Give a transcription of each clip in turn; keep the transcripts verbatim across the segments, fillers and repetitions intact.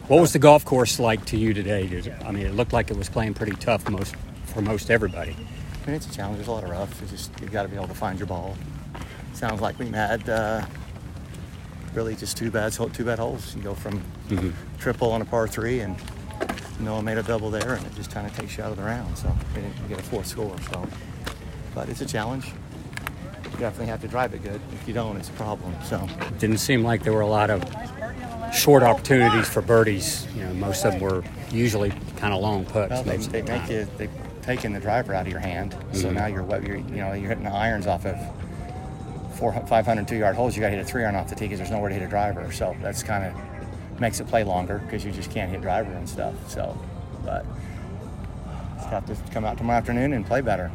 What was the golf course like to you today? Did it, I mean, it looked like it was playing pretty tough most for most everybody. I mean, it's a challenge. There's a lot of rough. It's just you've got to be able to find your ball. Sounds like we had uh, really just two bad two bad holes. You go from mm-hmm. triple on a par three, and Noah made a double there, and it just kind of takes you out of the round. So we didn't get a fourth score. So, but it's a challenge. You definitely have to drive it good. If you don't, it's a problem. So it didn't seem like there were a lot of short opportunities for birdies. You know, most of them were usually kind of long putts. Well, they, they make you they've taken the driver out of your hand, mm-hmm. so now you're, you're you know you're hitting the irons off of four five hundred two yard holes. You got to hit a three iron off the tee because there's nowhere to hit a driver. So that's kind of makes it play longer because you just can't hit driver and stuff. So, but just have to come out tomorrow afternoon and play better.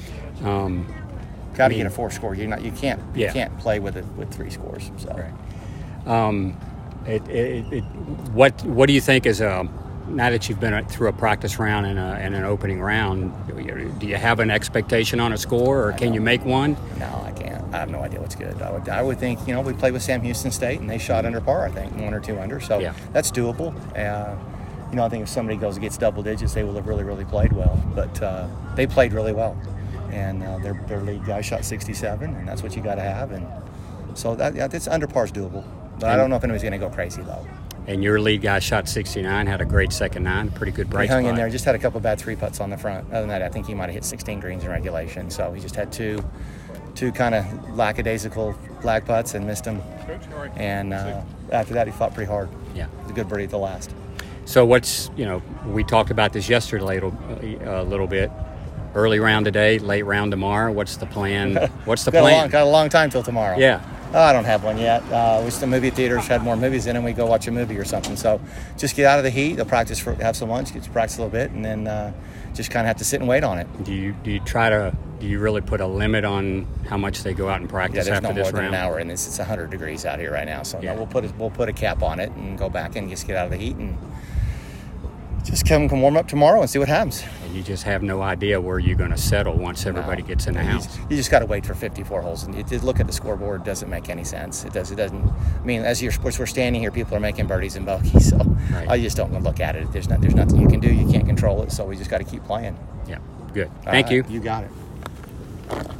Um, got to get a four score. You not you can't you yeah. can't play with it with three scores. So. Right. Um, It, it, it, what what do you think is a now that you've been through a practice round and, a, and an opening round? Do you have an expectation on a score, or can you make one? No, I can't. I have no idea what's good. I would I would think you know we played with Sam Houston State and they shot under par. I think one or two under, so yeah. that's doable. Uh, you know I think if somebody goes and gets double digits, they will have really really played well. But uh, they played really well, and uh, their their lead guy shot sixty-seven, and that's what you got to have. And so that yeah, that's under par is doable. But I don't know if anybody's going to go crazy, though. And your lead guy shot sixty-nine, had a great second nine, pretty good break He hung spot. in there, just had a couple bad three putts on the front. Other than that, I think he might have hit sixteen greens in regulation. So he just had two two kind of lackadaisical lag putts and missed them. And uh, after that, he fought pretty hard. Yeah. It was a good birdie at the last. So what's, you know, we talked about this yesterday a little, a little bit. Early round today, late round tomorrow. What's the plan? What's the got plan? A long, got a long time till tomorrow. Yeah. Oh, I don't have one yet. Uh, we the movie theaters had more movies in, and we go watch a movie or something. So just get out of the heat. They'll practice for have some lunch, get to practice a little bit, and then uh, just kind of have to sit and wait on it. Do you do you try to do you really put a limit on how much they go out and practice yeah, there's after no this more round? than an hour, and it's it's one hundred degrees out here right now. So yeah. no, we'll put a, we'll put a cap on it and go back and just get out of the heat and just come come warm up tomorrow and see what happens. And you just have no idea where you're going to settle once everybody no. gets in the you house. Just, you just got to wait for fifty-four holes, and you just look at the scoreboard. It doesn't make any sense. It does. It doesn't. I mean, as, you're, as we're standing here, people are making birdies and bogeys. So right. I just don't look at it. There's not. There's nothing you can do. You can't control it. So we just got to keep playing. Yeah. Good. All Thank right, you. You got it.